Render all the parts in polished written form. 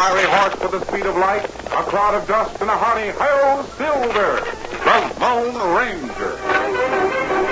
fiery horse with the speed of light, a cloud of dust, and a hearty "Hi-Yo, Silver!" The Lone Ranger.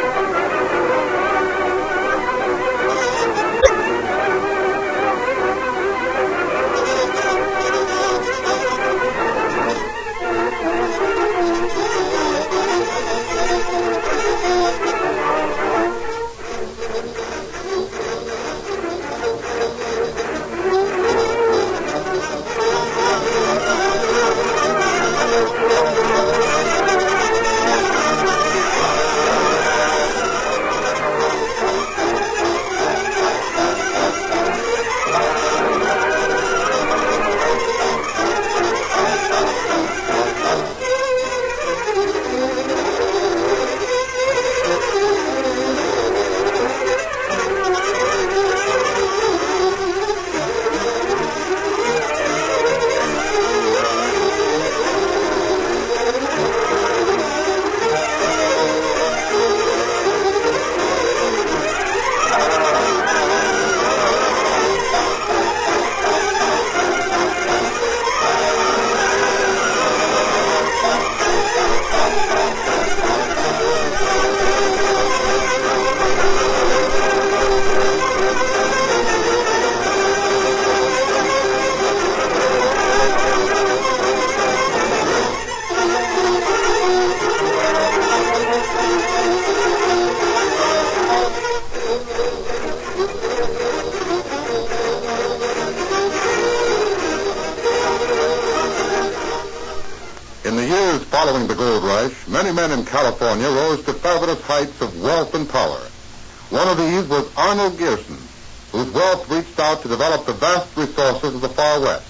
In the years following the gold rush, many men in California rose to fabulous heights of wealth and power. One of these was Arnold Gearson, whose wealth reached out to develop the vast resources of the far west.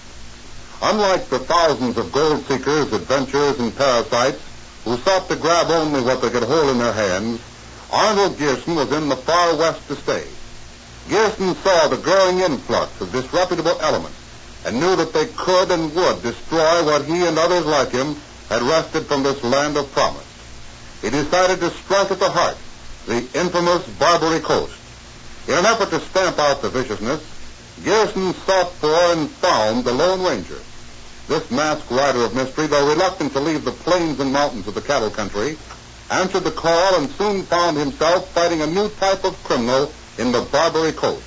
Unlike the thousands of gold seekers, adventurers, and parasites who sought to grab only what they could hold in their hands, Arnold Gearson was in the far west to stay. Gearson saw the growing influx of disreputable elements and knew that they could and would destroy what he and others like him had wrested from this land of promise. He decided to strike at the heart, the infamous Barbary Coast. In an effort to stamp out the viciousness, Gearson sought for and found the Lone Ranger. This masked rider of mystery, though reluctant to leave the plains and mountains of the cattle country, answered the call and soon found himself fighting a new type of criminal in the Barbary Coast.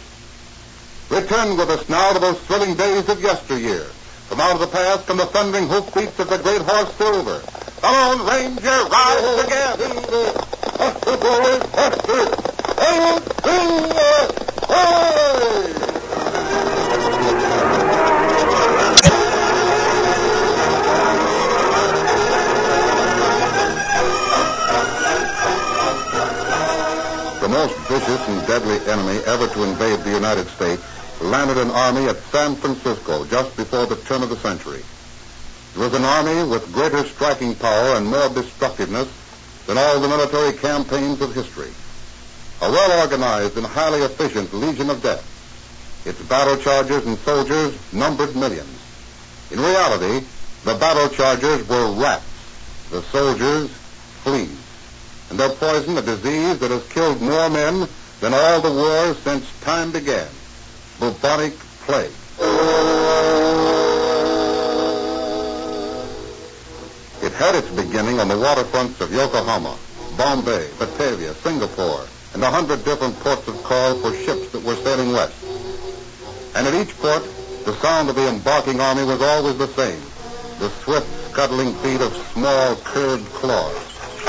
Return with us now to those thrilling days of yesteryear. From out of the past come the thundering hoofbeats of the great horse Silver. The Lone Ranger rides again. Faster, boys, faster! Hail, Silver! Hooray! The most vicious and deadly enemy ever to invade the United States landed an army at San Francisco just before the turn of the century. It was an army with greater striking power and more destructiveness than all the military campaigns of history. A well-organized and highly efficient Legion of Death. Its battle chargers and soldiers numbered millions. In reality, the battle chargers were rats, the soldiers fleas, and their poison a disease that has killed more men than all the wars since time began. Bubonic plague. It had its beginning on the waterfronts of Yokohama, Bombay, Batavia, Singapore, and 100 different ports of call for ships that were sailing west. And at each port, the sound of the embarking army was always the same, the swift, scuttling feet of small, curved claws.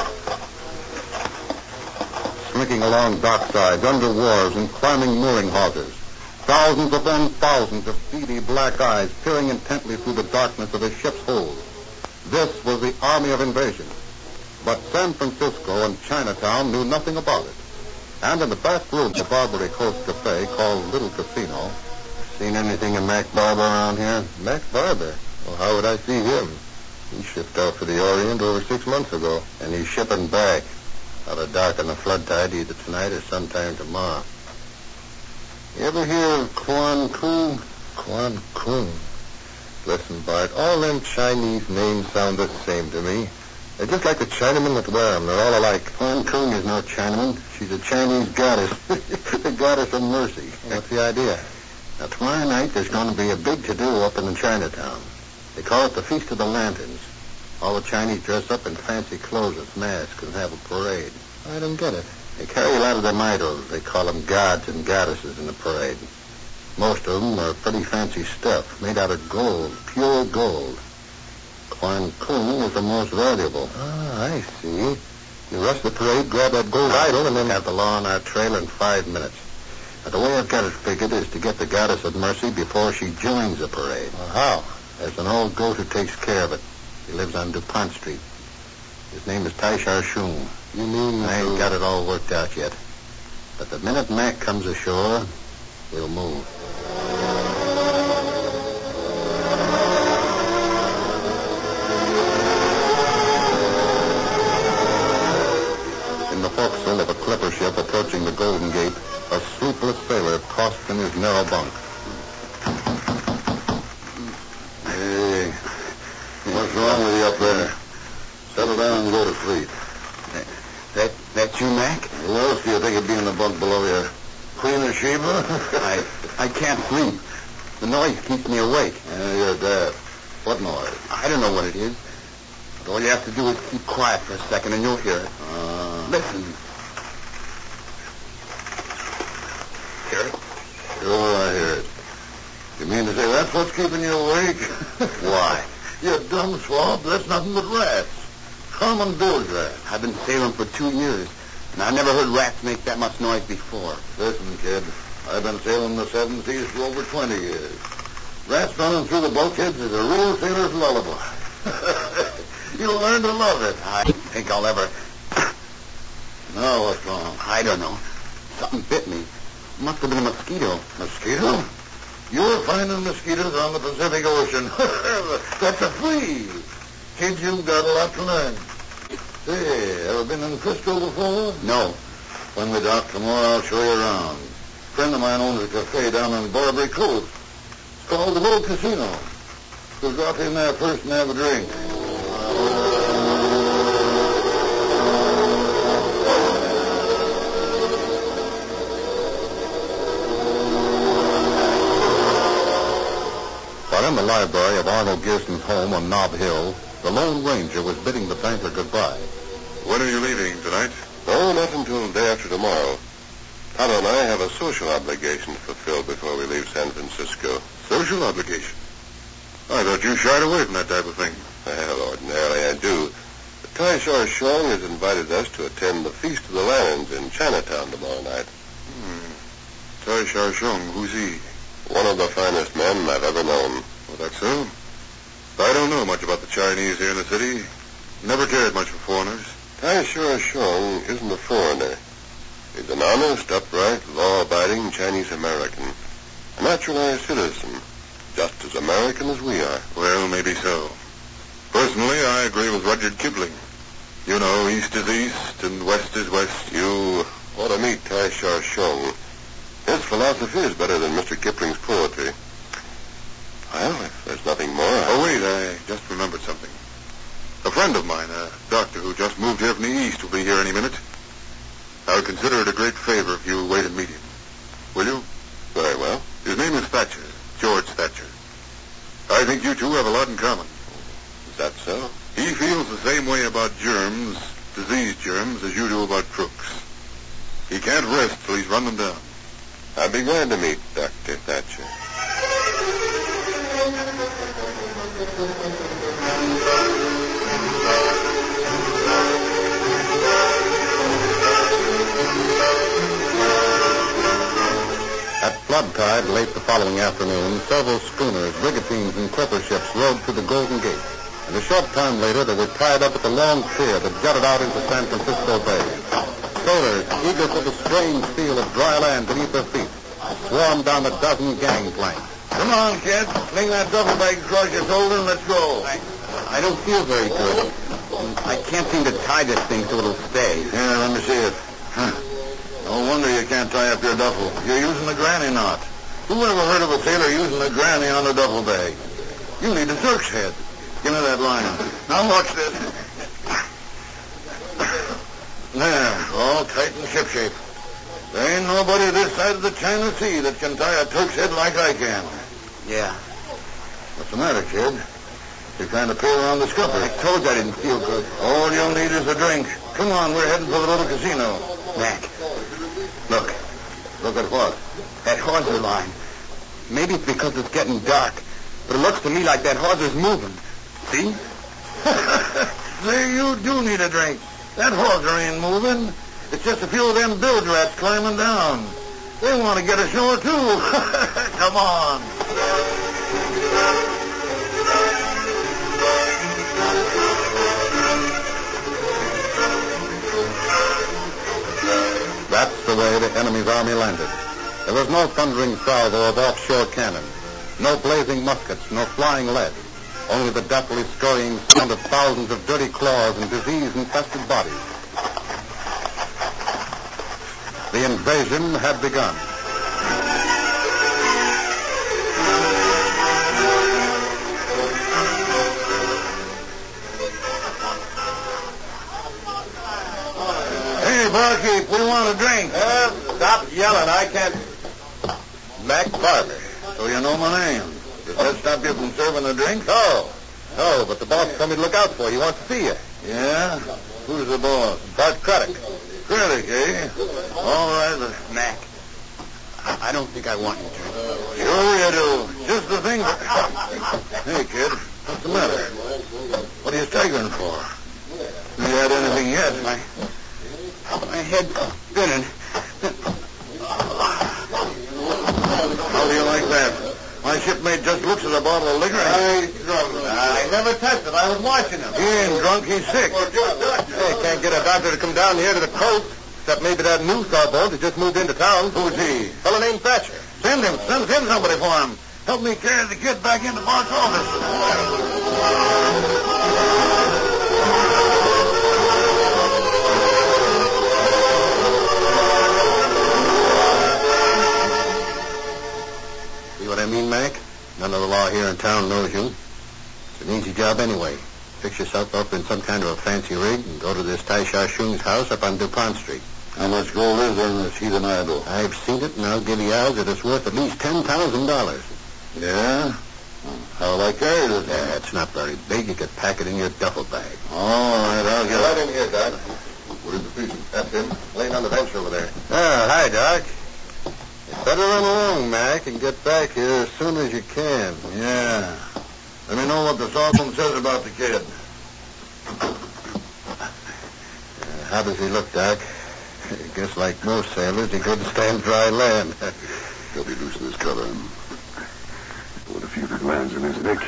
Slinking along docksides, under wharves, and climbing mooring hawsers. Thousands upon thousands of beady black eyes peering intently through the darkness of a ship's hold. This was the army of invasion. But San Francisco and Chinatown knew nothing about it. And in the back room of the Barbary Coast Cafe, called Little Casino... Seen anything of Mac Barber around here? Mac Barber? Well, how would I see him? He shipped out for the Orient over 6 months ago. And he's shipping back. Out of dark on the flood tide either tonight or sometime tomorrow. You ever hear of Quan Kun? Quan Kun. Listen, Bart, all them Chinese names sound the same to me. They're just like the Chinamen that wear them. They're all alike. Quan Kun is no Chinaman. She's a Chinese goddess. The goddess of mercy. What's the idea? Now, tomorrow night there's going to be a big to-do up in Chinatown. They call it the Feast of the Lanterns. All the Chinese dress up in fancy clothes with masks and have a parade. I don't get it. They carry a lot of them idols. They call them gods and goddesses in the parade. Most of them are pretty fancy stuff, made out of gold, pure gold. Quan Kun is the most valuable. Ah, I see. You rush the parade, grab that gold idol, and then have the law on our trail in 5 minutes. Now, the way I've got it figured is to get the Goddess of Mercy before she joins the parade. Well, how? There's an old goat who takes care of it. He lives on DuPont Street. His name is Tai Shar Shung. You mean... I ain't got it all worked out yet. But the minute Mac comes ashore, we'll move. In the forecastle of a clipper ship approaching the Golden Gate, a sleepless sailor tossed in his narrow bunk. Hey, what's wrong with you up there? Settle down and go to sleep. That you, Mac? Who else do you think would be in the bunk below you? Queen of Sheba? I can't sleep. The noise keeps me awake. Yeah, you're deaf. What noise? I don't know what it is. But all you have to do is keep quiet for a second and you'll hear it. Listen. Hear it? Sure, I hear it. You mean to say that's what's keeping you awake? Why? You dumb swab, that's nothing but rats. Common bilge rats. I've been sailing for 2 years, and I've never heard rats make that much noise before. Listen, kid, I've been sailing the 7 seas for over 20 years. Rats running through the bulkheads is a real sailor's lullaby. You'll learn to love it. I don't think I'll ever... No, what's wrong? I don't know. Something bit me. Must have been a mosquito. Mosquito? You're finding mosquitoes on the Pacific Ocean. That's a flea. Kids, you've got a lot to learn. Say, ever been in Frisco before? No. When we dock tomorrow, I'll show you around. A friend of mine owns a cafe down on Barbary Coast. It's called the Little Casino. We'll drop in there first and have a drink. While in the library of Arnold Gearson's home on Nob Hill, the Lone Ranger was bidding the banker goodbye. When are you leaving tonight? Oh, not until the day after tomorrow. Tonto and I have a social obligation to fulfill before we leave San Francisco. Social obligation? I thought you shied away from that type of thing. Well, ordinarily I do. But Tai Shar Shong has invited us to attend the Feast of the Lanterns in Chinatown tomorrow night. Tai Shar Shung, who's he? One of the finest men I've ever known. Oh, that's so? I don't know much about the Chinese here in the city. Never cared much for foreigners. Tai Shar Shong isn't a foreigner. He's an honest, upright, law-abiding Chinese American. A naturalized citizen. Just as American as we are. Well, maybe so. Personally, I agree with Rudyard Kipling. You know, East is East and West is West. You ought to meet Tai Shar Shong. His philosophy is better than Mr. Kipling's poetry. Well, if there's nothing more... Oh, wait, I just remembered something. A friend of mine, a doctor who just moved here from the East, will be here any minute. I would consider it a great favor if you wait and meet him. Will you? Very well. His name is Thatcher, George Thatcher. I think you two have a lot in common. Is that so? He feels the same way about germs, disease germs, as you do about crooks. He can't rest till he's run them down. I'd be glad to meet Dr. Thatcher. At flood tide late the following afternoon, several schooners, brigantines, and clipper ships rode through the Golden Gate. And a short time later, they were tied up at the long pier that jutted out into San Francisco Bay. Sailors, eager for the strange feel of dry land beneath their feet, swarmed down a dozen gangplanks. Come on, kid. Fling that duffel bag across your shoulder and let's go. I don't feel very good. I can't seem to tie this thing so it'll stay. Here, let me see it. Huh. No wonder you can't tie up your duffel. You're using the granny knot. Who ever heard of a sailor using a granny on a duffel bag? You need a Turk's head. Give me that line. Now watch this. There, all tight and shipshape. There ain't nobody this side of the China Sea that can tie a Turk's head like I can. Yeah. What's the matter, kid? You're kind of pale around the scupper. I told you I didn't feel good. All you'll need is a drink. Come on, we're heading for the little casino. Mac, look. Look at what? That hawser line. Maybe it's because it's getting dark, but it looks to me like that hawser's moving. See? Say, you do need a drink. That hawser ain't moving. It's just a few of them bilge rats climbing down. They want to get ashore, too. Come on. That's the way the enemy's army landed. There was no thundering salvo of offshore cannon, no blazing muskets, no flying lead. Only the deathly scurrying sound of thousands of dirty claws and disease-infested bodies. The invasion had begun. Hey, barkeep, we want a drink. Stop yelling. I can't... Mac Barber. So you know my name. Does that stop you from serving a drink? No, but the boss told me to look out for you. He wants to see you. Yeah? Who's the boss? Bart Craddock. Craddock, eh? All right. Mac, I don't think I want you to. Sure you do. Just the thing. Hey, kid, what's the matter? What are you staggering for? You had anything yet? My head's spinning. How do you like that? My shipmate just looks at a bottle of liquor. I never tested. I was watching him. He ain't drunk, he's sick. Hey, can't get a doctor to come down here to the coast, except maybe that new sawboat that just moved into town. Who's he? Fellow named Thatcher. Send somebody for him. Help me carry the kid back into Bart's office. What I mean, Mac? None of the law here in town knows you. It's an easy job anyway. Fix yourself up in some kind of a fancy rig and go to this Tai Shar-Shung's house up on DuPont Street. How much gold is there in this heathen idol? I've seen it, and I'll give you odds that it's worth at least $10,000. Yeah? How will I carry this? Yeah, it's not very big. You could pack it in your duffel bag. All right, I'll get Right it. in here, Doc. What is the piece? That's him, laying on the bench over there. Hi, Doc. You better run along, Mac, and get back here as soon as you can. Yeah. Let me know what the sawboom says about the kid. How does he look, Doc? I guess like most sailors, he couldn't stand dry land. He'll be loosening his collar. With a few good lines in his neck.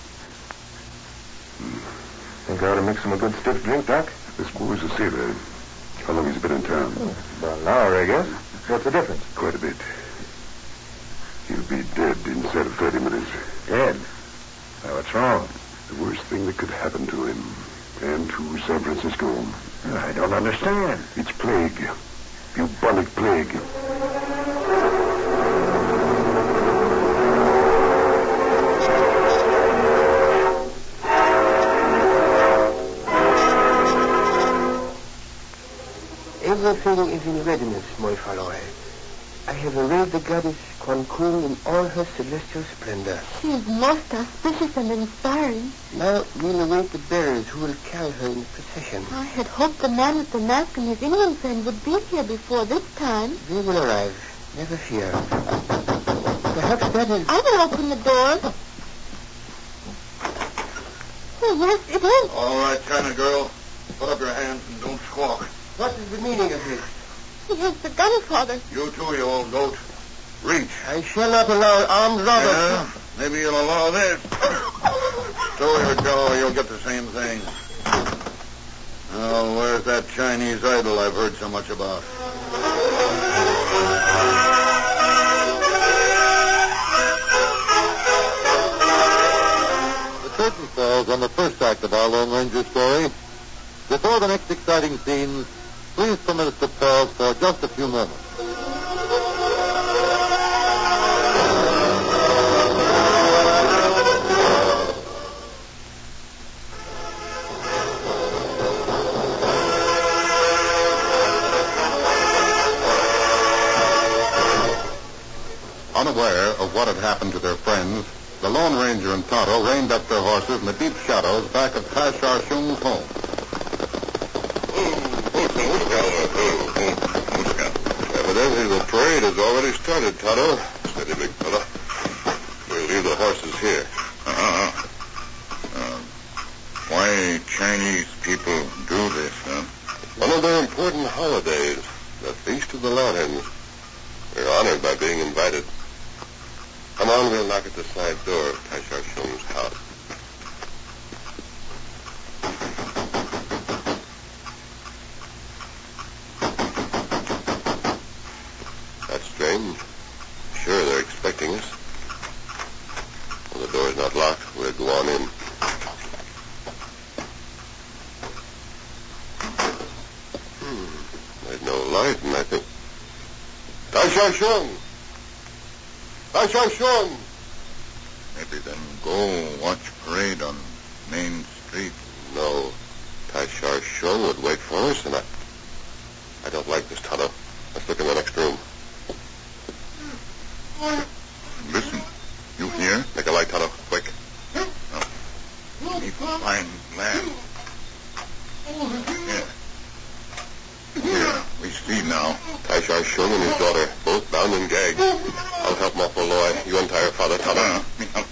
Think I ought to mix him a good stiff drink, Doc? This boy's a sailor. How long has he been in town? About an hour, I guess. What's the difference? Quite a bit. He'll be dead inside of 30 minutes. Dead? Now, what's wrong? The worst thing that could happen to him. And to San Francisco. I don't understand. It's plague. Bubonic plague. Everything is in readiness, my fellow. I have arrayed the goddess Quan Kun in all her celestial splendor. She is most auspicious and inspiring. Now we'll await the bearers who will carry her in the procession. I had hoped the man with the mask and his Indian friend would be here before this time. They will arrive. Never fear. Perhaps that is... I will open the door. Oh, yes, it is. All right, China girl. Put up your hands and don't squawk. What is the meaning of this? He has the gun, Father. You too, you old goat. Reach. I shall not allow armed robbers. Yeah, maybe you'll allow this. So your jaw, you'll get the same thing. Now, where's that Chinese idol I've heard so much about? The curtain falls on the first act of our Lone Ranger story. Before the next exciting scenes, please permit us to pause for just a few moments. of what had happened to their friends, the Lone Ranger and Tonto reined up their horses in the deep shadows back of Tashar Shung's home. Evidently the parade has already started, Tonto. Steady, big fella. We'll leave the horses here. Why Chinese people do this, huh? It's one of their important holidays, the Feast of the Lanterns. We're honored by being invited. Come on, we'll knock at the side door of Tashar Shung's house. That's strange. Sure, they're expecting us. Well, the door's not locked. We'll go on in. There's no light, and I think... Tashar Shung! Tashar Shung! Maybe then go watch parade on Main Street. No. Tashar Shung would wait for us, and I don't like this, Tonto. Let's look in the next room. Listen, you hear? Make a light, Tonto. Quick. Let me find land. Here, we see now. Tashar Shung and his daughter, both bound and gagged. I'll help them off Malloy. You untie her father, Tonto.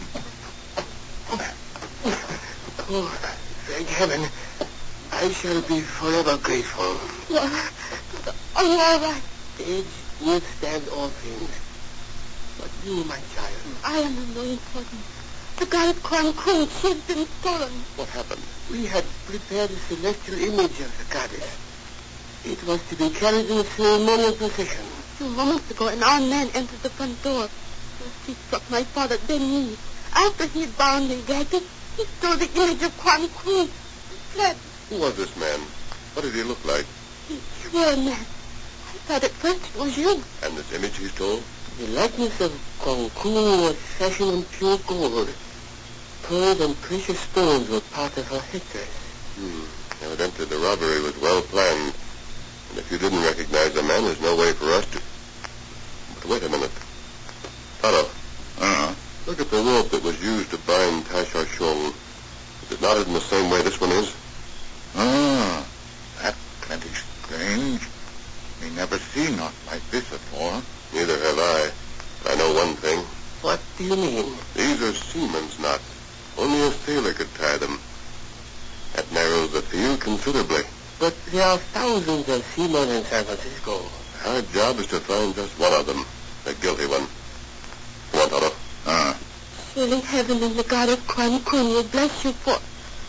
Oh, thank heaven. I shall be forever grateful. Are you all right? Age withstand all things. But you, my child. I am of no importance. The goddess Quan Kun, she's been stolen. What happened? We had prepared a celestial image of the goddess. It was to be carried in a ceremonial procession. A few moments ago, an armed man entered the front door. He struck my father, then me. After he had bound and gagged him, he stole the image of Quan Kun. He fled. Who was this man? What did he look like? You were a man. I thought at first it was you. And this image he stole? The likeness of Quan Kun was fashioned in pure gold. Pearls and precious stones were part of her headdress. Evidently the robbery was well planned. And if you didn't recognize the man, there's no way for us to... But wait a minute. Tonto. Look at the rope that was used to bind Tashar Shung. Is it knotted in the same way this one is? That's plenty strange. We never seen naught like this afore. Neither have I. But I know one thing. What do you mean? These are seaman's knots. Only a sailor could tie them. That narrows the field considerably. But there are thousands of seamen in San Francisco. Our job is to find just one of them. The guilty one. Come on, Tonto. Surely heaven and the goddess Quan Kun will bless you for...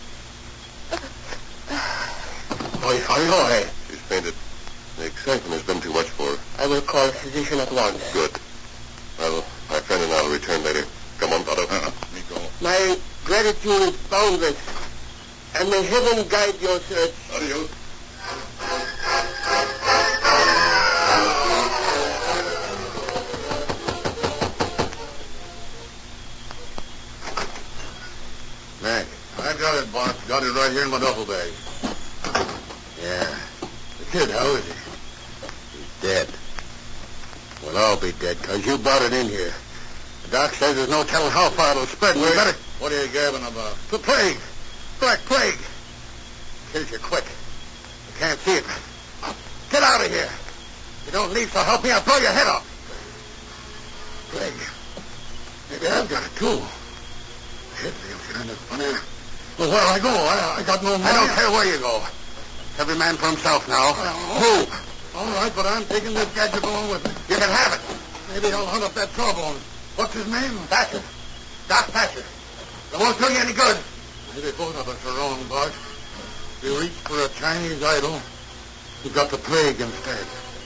Oi. She's fainted. The excitement has been too much for her. I will call a physician at once. Good. Well, my friend and I will return later. Come on, Tonto. Me go. My gratitude is boundless. And may heaven guide your search. Adios. Mac, I got it, boss. Got it right here in my duffel bag. Yeah. The kid, how is he? He's dead. Well, I'll be dead, 'cause you brought it in here. The doc says there's no telling how far it'll spread. We better... What are you gabbing about? The plague. Black plague. Kills you quick. You can't see it. Get out of here. You don't need to help me, I'll blow your head off. Plague. Maybe I've got it, too. Head feels kind of funny. Well, where'll I go? I got no money. I don't care where you go. Every man for himself now. Move. All right, but I'm taking this gadget along with me. You can have it. Maybe I'll hunt up that Jawbone. What's his name? Thatcher. Doc Thatcher. It won't do you any good. Maybe both of us are wrong, Bart. You reached for a Chinese idol. You got the plague instead.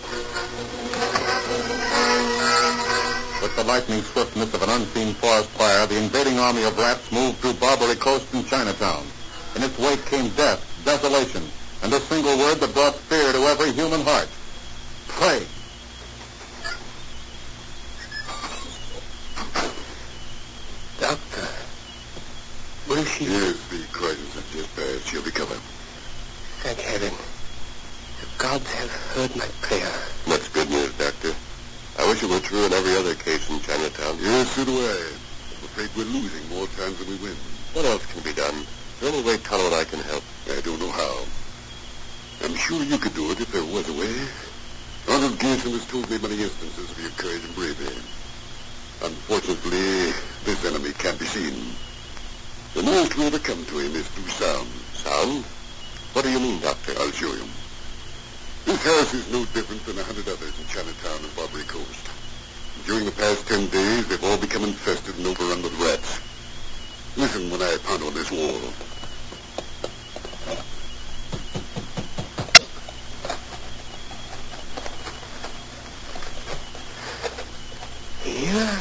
With the lightning swiftness of an unseen forest fire, the invading army of rats moved through Barbary Coast and Chinatown. In its wake came death, desolation, and a single word that brought fear to every human heart. Plague. Doctor, will she... Yes, the crisis has just passed. She'll recover. Thank heaven. The gods have heard my prayer. That's good news, Doctor. I wish it were true in every other case in Chinatown. Yes, so do I. I'm afraid we're losing more times than we win. What else can be done? Is there any way Tonto and I can help? I don't know how. I'm sure you could do it if there was a way. Arnold Garrison has told me many instances of your courage and bravery. Unfortunately, this enemy can't be seen. The nearest we ever come to him is through sound. Sound? What do you mean, Doctor? I'll show you. This house is no different than 100 others in Chinatown and Barbary Coast. During the past 10 days, they've all become infested and overrun with rats. Listen when I pound on this wall. Here?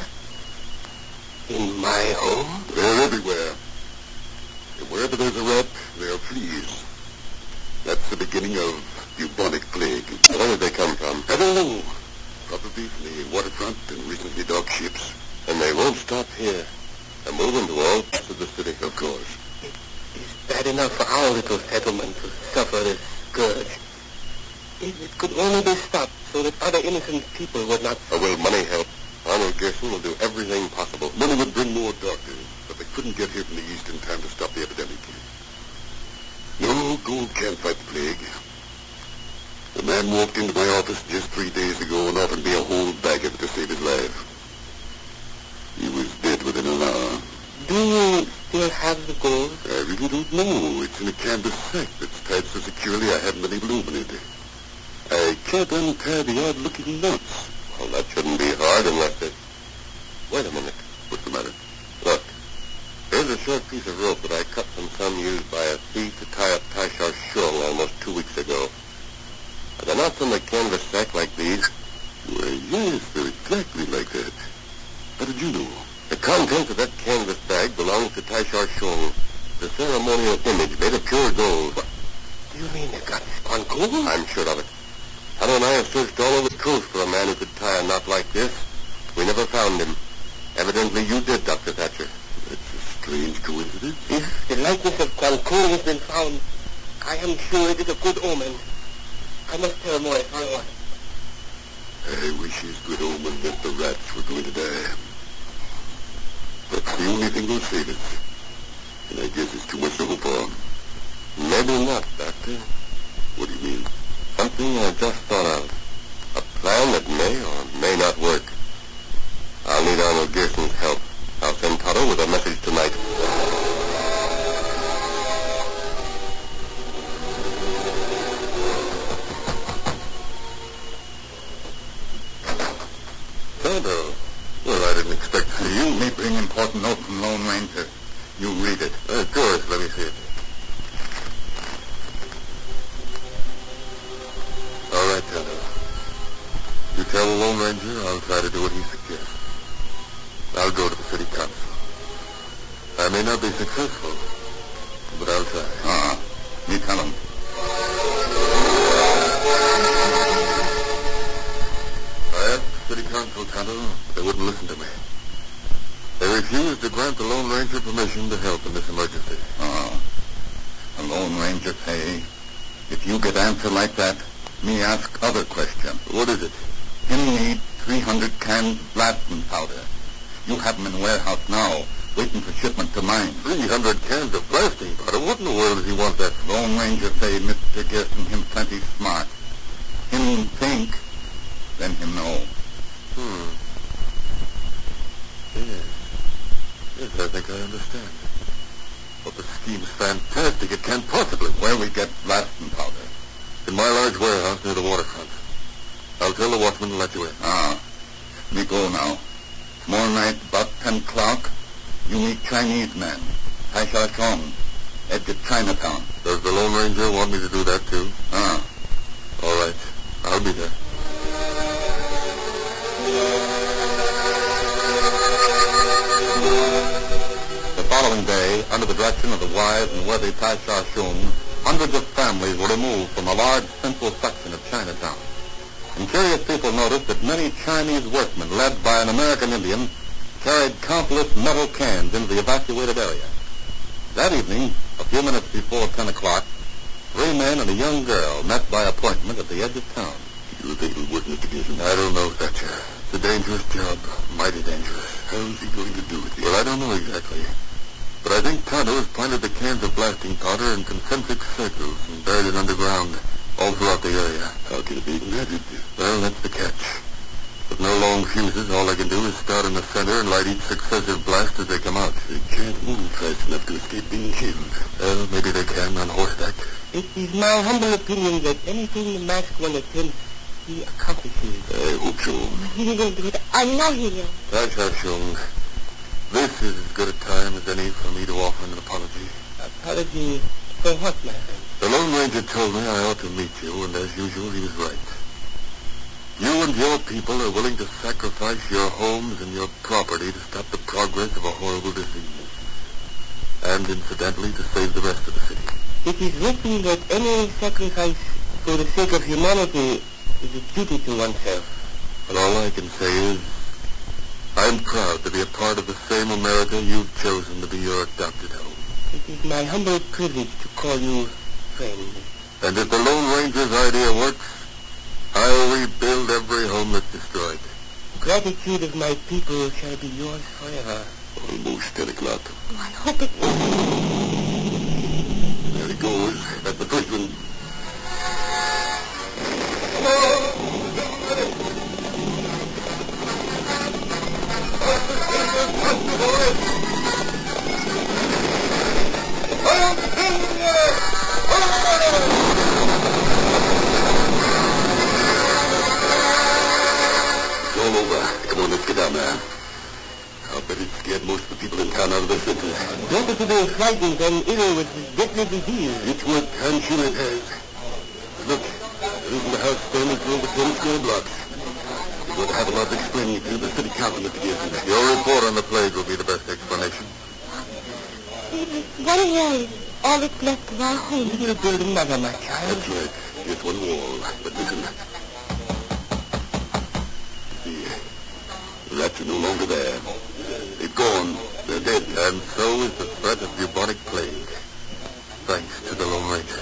In my home? They're everywhere. And wherever there's a rat, there are fleas. That's the beginning of bubonic plague. Where did they come from? I don't know. Probably from the waterfront and recently docked ships. And they won't stop here. They're moving to all parts of the city. Of course. It's bad enough for our little settlement to suffer this scourge. If it could only be stopped so that other innocent people would not... Or will money help? Arnold Garrison will do everything possible. Money would bring more doctors, but they couldn't get here from the east in time to stop the epidemic. No, gold can't fight the plague. The man walked into my office just 3 days ago and offered me a whole bag of it to save his life. He was dead within an hour. Do you still have the gold? I really don't know. It's in a canvas sack that's tied so securely I haven't been able to open it. I can't untie the odd-looking knots. Well, that shouldn't be hard unless it... Wait a minute. What's the matter? Look. Here's a short piece of rope that I cut from some used by a thief to tie up Taishar Shung almost 2 weeks ago. Are the knots on the canvas sack like these? Why, yes, they're exactly like that. How did you know? The contents of that canvas bag belongs to Taishar Shung, the ceremonial image made of pure gold. Do you mean the goddess Quan Kun? I'm sure of it. Tonto and I have searched all over the coast for a man who could tie a knot like this. We never found him. Evidently you did, Dr. Thatcher. That's a strange coincidence. If the likeness of Quan Kun has been found, I am sure it is a good omen. I must tell Moy Faloy. I wish his good omen that the rats were going to die. That's the only thing that'll save us. And I guess it's too much to hope for. Maybe not, Doctor. What do you mean? Something I just thought of. A plan that may or may not work. I'll need Arnold Garrison's help. I'll send Tonto with a message tonight. Tonto? Well, I didn't expect to see you. Me bring important note from Lone Ranger. You read it. Of course, let me see it. All right, Tonto. You tell the Lone Ranger I'll try to do what he suggests. I'll go to the city council. I may not be successful, but I'll try. Me tell him. I asked the city council, Tonto, but they wouldn't listen to me. They refused to grant the Lone Ranger permission to help in this emergency. The Lone Ranger say, if you get answer like that, me ask other question. What is it? Him need 300 cans blasting powder. You have them in warehouse now, waiting for shipment to mine. 300 cans of blasting powder? What in the world does he want that for? Lone Ranger say Mr. Garrison him plenty smart. Him think, then him know. Yes, I think I understand. But the scheme's fantastic. It can't possibly. Where we get blasting powder? In my large warehouse near the waterfront. I'll tell the watchman to let you in. Me go now. Tomorrow night, about 10 o'clock, you meet Chinese man. Taishar Shung, at Chinatown. Does the Lone Ranger want me to do that, too? All right. I'll be there. The following day, under the direction of the wise and worthy Taishar Shung, hundreds of families were removed from a large central section of Chinatown. And curious people noticed that many Chinese workmen, led by an American Indian, carried countless metal cans into the evacuated area. That evening, a few minutes before 10 o'clock, 3 men and a young girl met by appointment at the edge of town. You think it'll work, Mr. Gibson? I don't know, Thatcher. It's a dangerous job. Mighty dangerous. How's he going to do it? Well, I don't know exactly. But I think Tonto has planted the cans of blasting powder in concentric circles and buried it underground all throughout the area. How can it be ignited? Well, that's the catch. With no long fuses, all they can do is start in the center and light each successive blast as they come out. They can't move fast enough to escape being killed. Well, maybe they can on horseback. It is my humble opinion that anything the masked one attempts, he accomplishes. I hope so. He will do it. I know he will. Tasha Chung, this is as good a time as any for me to offer an apology. Apology for what, my friend? The Lone Ranger told me I ought to meet you, and as usual, he was right. You and your people are willing to sacrifice your homes and your property to stop the progress of a horrible disease. And incidentally, to save the rest of the city. It is written that any sacrifice for the sake of humanity is a duty to oneself. But all I can say is, I'm proud to be a part of the same America you've chosen to be your adopted home. It is my humble privilege to call you friend. And if the Lone Ranger's idea works, I'll rebuild every home that's destroyed. Gratitude of my people shall be yours forever. Almost 10 o'clock. Oh, I hope it will. There he goes. That's the first one. It's all over. Come on, let's get down there. I'll bet it scared most of the people in town out of their senses. Better to be frightened than ill with this deadly disease. It's worked, I'm sure it has. Look, there isn't a house standing for over 10 square blocks. We're going to have a lot of explaining to the city council, Mr. Gibson. Your report on the plague will be the best explanation. One wall is all that's left of our home. We will build another, my child. That's right. Just one wall. But listen. See, the rats are no longer there. They've gone. They're dead. And so is the threat of bubonic plague. Thanks to the Lone Ranger.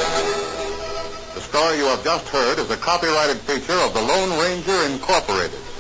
The story you have just heard is a copyrighted feature of the Lone Ranger Incorporated.